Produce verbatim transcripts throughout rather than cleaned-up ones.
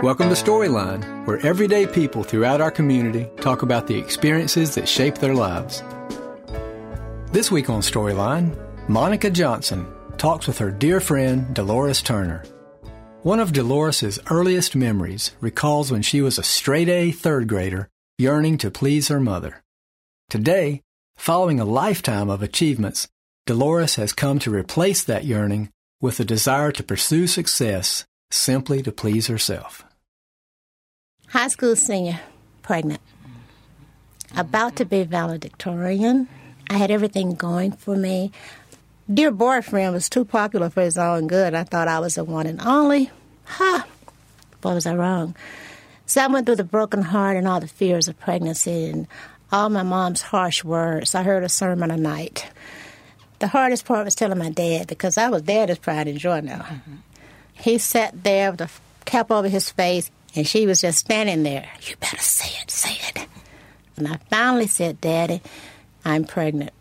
Welcome to Storyline, where everyday people throughout our community talk about the experiences that shape their lives. This week on Storyline, Monica Johnson talks with her dear friend Dolores Turner. One of Dolores's earliest memories recalls when she was a straight-A third grader yearning to please her mother. Today, following a lifetime of achievements, Dolores has come to replace that yearning with a desire to pursue success simply to please herself. High school senior, pregnant. About to be valedictorian. I had everything going for me. Dear boyfriend was too popular for his own good. I thought I was the one and only. Ha! Boy, was I wrong. So I went through the broken heart and all the fears of pregnancy and all my mom's harsh words. I heard a sermon a night. The hardest part was telling my dad, because I was dad's pride and joy now. Mm-hmm. He sat there with a cap over his face, and she was just standing there. You better say it, say it. And I finally said, Daddy, I'm pregnant.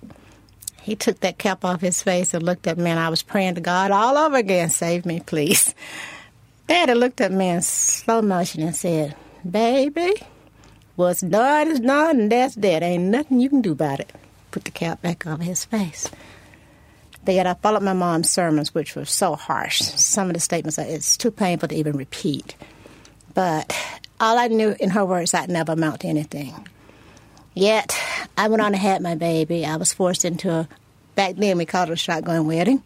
He took that cap off his face and looked at me, and I was praying to God all over again, save me, please. Daddy looked at me in slow motion and said, Baby, what's done is done, and that's dead. Ain't nothing you can do about it. Put the cap back over his face. But yet I followed my mom's sermons, which were so harsh. Some of the statements, it's too painful to even repeat. But all I knew in her words, I'd never amount to anything. Yet, I went on and had my baby. I was forced into a, back then we called it a shotgun wedding,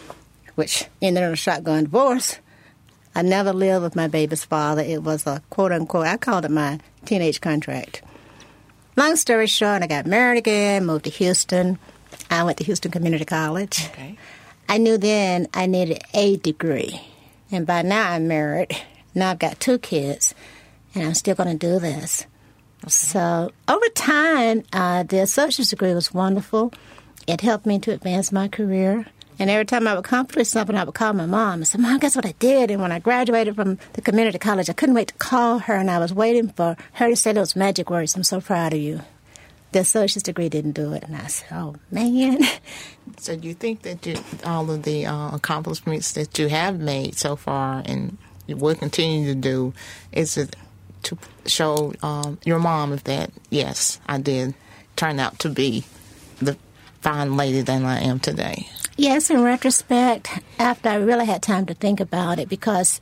which ended in a shotgun divorce. I never lived with my baby's father. It was a quote-unquote, I called it my teenage contract. Long story short, I got married again, moved to Houston. I went to Houston Community College. Okay. I knew then I needed a degree. And by now I'm married. Now I've got two kids, and I'm still going to do this. Okay. So over time, uh, the associate's degree was wonderful. It helped me to advance my career. And every time I would accomplish something, I would call my mom and say, Mom, guess what I did? And when I graduated from the community college, I couldn't wait to call her, and I was waiting for her to say those magic words, I'm so proud of you. The associate's degree didn't do it. And I said, oh, man. So do you think that you, all of the uh, accomplishments that you have made so far and you will continue to do, is it to show um, your mom if that, yes, I did turn out to be the fine lady that I am today? Yes, in retrospect, after I really had time to think about it, because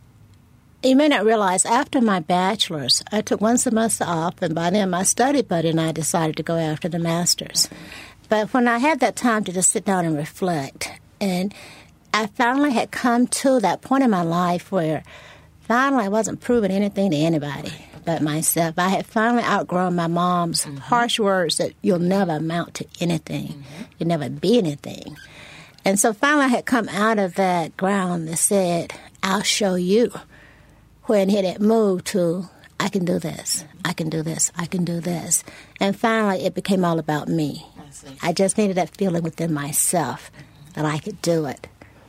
you may not realize, after my bachelor's, I took one semester off, and by then my study buddy and I decided to go after the master's. Okay. But when I had that time to just sit down and reflect, and I finally had come to that point in my life where finally I wasn't proving anything to anybody but myself. I had finally outgrown my mom's mm-hmm. harsh words that you'll never amount to anything. Mm-hmm. You'll never be anything. And so finally I had come out of that ground that said, I'll show you. When it had moved to, I can do this, I can do this, I can do this. And finally, it became all about me. I, I just needed that feeling within myself that I could do it.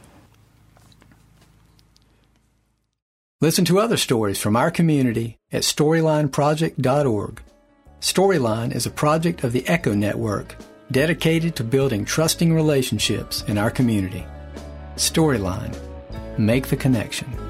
Listen to other stories from our community at storyline project dot org. Storyline is a project of the Echo Network dedicated to building trusting relationships in our community. Storyline. Make the connection.